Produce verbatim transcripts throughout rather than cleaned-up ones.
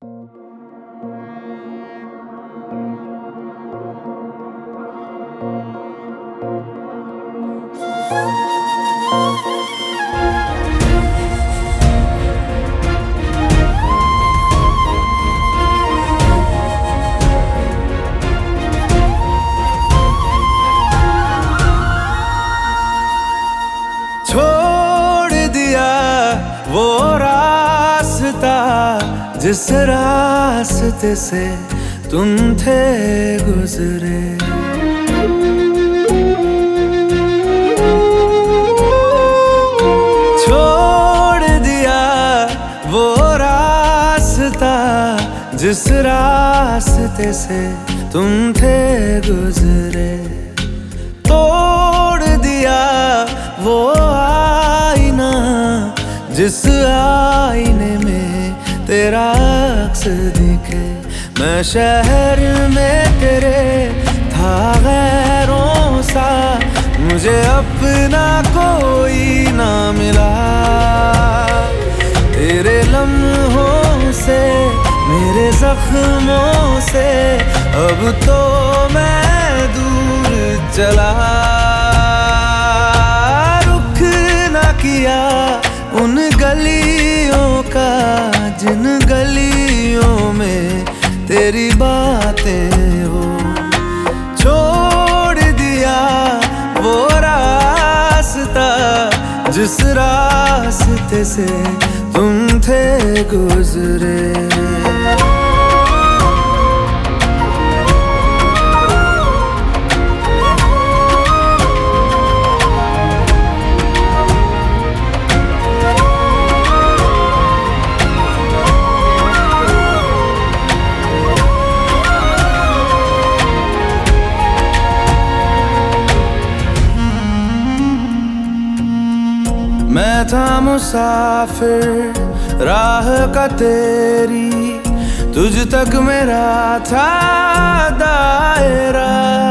छोड़ दिया वो रास्ता जिस रास्ते से तुम थे गुजरे। छोड़ दिया वो रास्ता जिस रास्ते से तुम थे गुजरे। तोड़ दिया वो आईना जिस आईने में तेरा अक्स दिखे। मैं शहर में तेरे था गैरों सा, मुझे अपना कोई ना मिला। तेरे लम्हों से मेरे जख्मों से अब तो मैं दूर चला। रुख ना किया उन गलियों का जिन गलियों में तेरी बातें हो। छोड़ दिया वो रास्ता जिस रास्ते से तुम थे गुजरे। मैं था मुसाफिर राह का तेरी, तुझ तक मेरा था दायरा।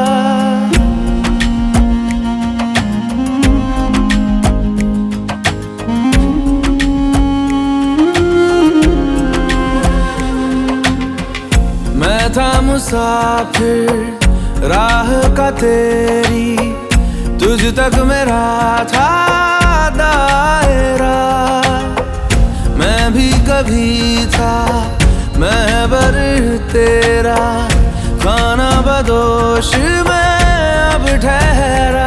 मैं था मुसाफिर राह का तेरी, तुझ तक मेरा था दायरा। मैं भी कभी था महबर तेरा, खाना बदोश में अब ठहरा।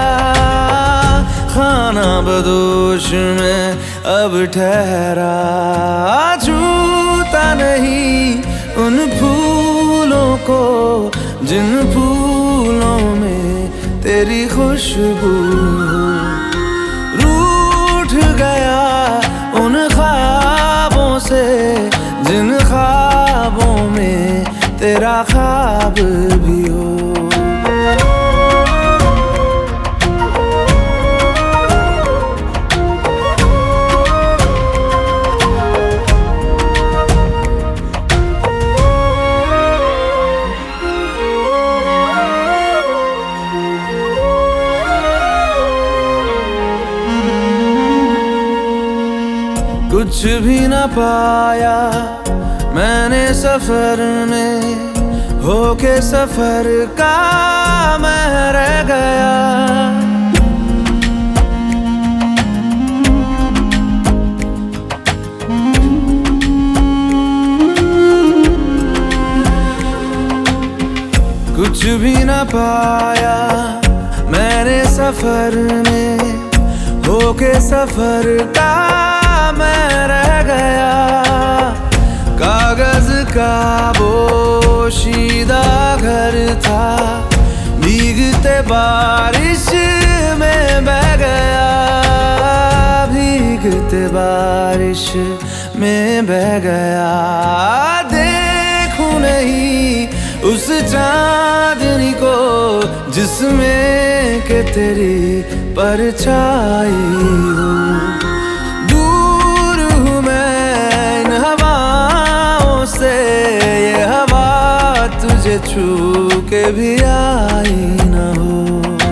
खाना बदोश में अब ठहरा। छूता नहीं उन फूलों को जिन फूलों में तेरी खुशबू। रूठ गया उन ख्वाबों से जिन ख्वाबों में तेरा ख्वाब भी हो। कुछ भी न पाया मैंने सफर में, होके सफर का मैं रह गया। कुछ भी न पाया मैंने सफर में, होके सफर का मैं रह गया। कागज का पोशीदा घर था, भीगते बारिश में बह गया। भीगते बारिश में बह गया। देखूं नहीं उस चांदनी को जिसमें के तेरी परछाई हो। दूर हूँ मैं इन हवाओं से, ये हवा तुझे छू के भी आई न हो।